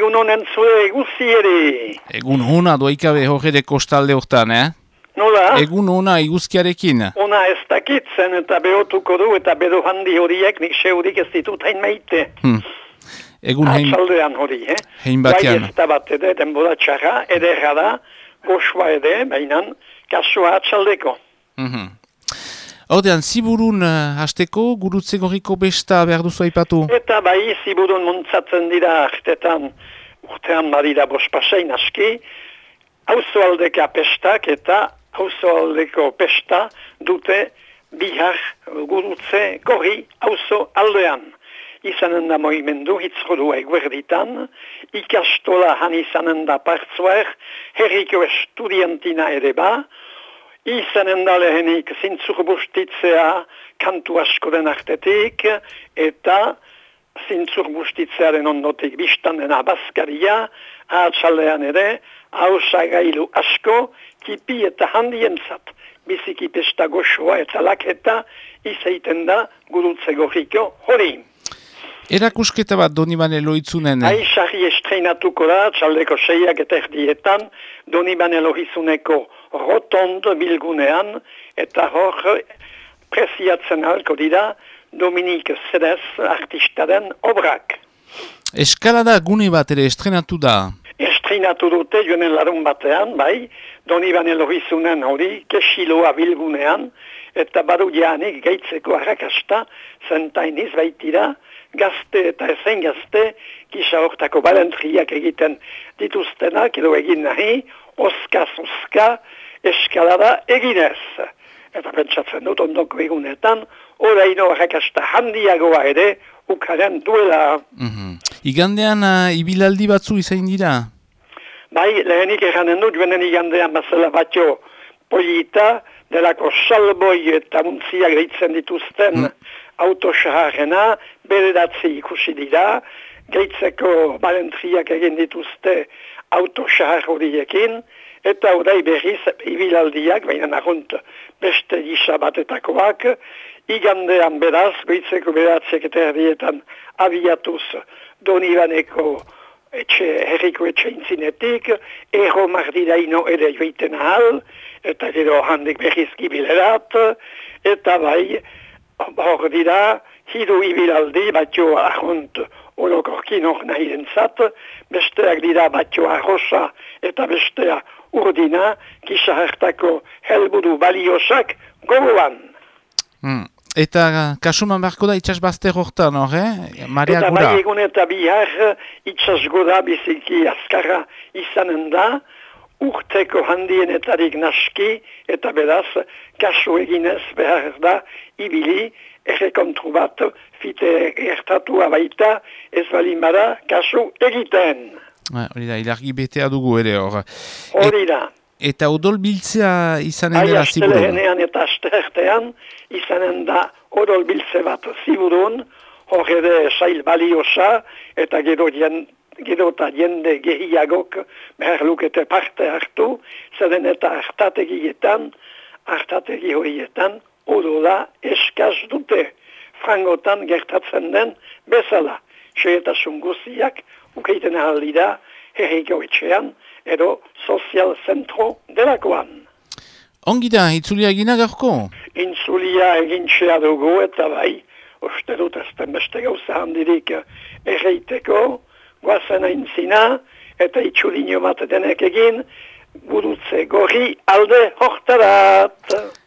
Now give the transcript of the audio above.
egun honen zure guzi ere. Egun hona doikabe horre kostalde hortan, Nola? Egun hona iguzkiarekin. Ona ez dakitzen eta behotuko du eta bedo handi horiek nik seurik ez ditut hain maite. Egun Atxaldean hori, hein batean. Bai ez da bat ede, denbora txarra, ederra da, goxua ede, bainan, kasua atxaldeko. Hordean, ziburun hasteko, gurutze gorriko besta behar duzu aipatu? Eta bai, ziburun muntzatzen dira artetan, urtean badira bospasein aski, auzoaldeka pestak eta auzoaldeko pesta dute bihar gurutze gorri auzo aldean. Izanen da moimendu hitzrodua eguerditan, ikastola han izanen da partzuer, herriko estudiantina ere ba, izanen da lehenik zintzur bustitzea kantu askoren artetik, eta zintzur bustitzearen ondotik biztan dena bazkaria, atxaldean ere, hausagailu asko, kipi eta handien zat, biziki pesta goxoa eta laketa, izaiten da gurutze gorriko hori. Erakusketa bat Donibane Loitzunen? Aizarri estreinatuko da, txaldeko 6 eta erdietan, Donibane Loizuneko rotondo bilgunean, eta hor preziatzen halko dira Dominique Zedez artistaren obrak. Eskalada gune bat ere estreinatu da? Estreinatu dute joanen larun batean, bai, Donibane Loizunen hori, kesiloa bilgunean, eta badu janik gaitzeko harrakasta, zentainiz baitira, gazte eta ezen gazte, gisa hortako balentriak egiten dituztenak, edo egin nahi, oska eskalada eginez. Eta pentsatzen dut ondoko egunetan, oraino harrakasta handiagoa ere, ukaren duela. Igandean ibilaldi batzu izain dira? Bai, lehenik eranen dut, joanen igandean bazela batio polita, delako salboi eta muntziak deitzen dituzten autosaharrena, bederatzi ikusi dira, geitzeko balentriak egin dituzte autosahar horiekin, eta orai berriz ibilaldiak, baina nagunt beste gisa batetakoak, igandean beraz, goitzeko beratziak eta erdietan abiatuz Donibaneko herriko etxe intzinetik, erro mardiraino ere joiten ahal, eta gero handik berriz gibilerat, eta bai, hor dira, hiru ibilaldi, batio ahont orokorkin hor nahi dentzat, besteak dira batio arrosa eta bestea urdina, kisa hartako helburu baliosak gogoan. Eta kasuman beharko da itxasbazter hortan, Maria Eta Gura? bai egun eta bihar itxasgoda biziki azkarra izanen da, urteko handienetarik naski, eta beraz, kasu eginez behar da, ibili, errekontru bat, fite gertatua baita, ez balin bada, kasu egiten. Hori da, ilargi betea dugu ere hor. Hori da. Eta odol biltzea izanen dela ziburun? Astelehenean eta asteartean, izanen da odol biltze bat ziburun, hor ere sail baliosa, eta gero eta jende gehiagok behar lukete parte hartu, zeden eta hartategi horietan, odola eskaz dute, frangotan gertatzen den bezala. Xeetasun guziak, ukeiten ahaldira, herriko etxean, edo sozial zentro delakoan. Ongi da, itzulia egina gaurko? Intzulia egintxea dugu eta bai, uste dut ezten beste gauza handirik erreiteko, guazen aintzina, eta itxulino bat denek egin, gurutze gorri alde hortarat.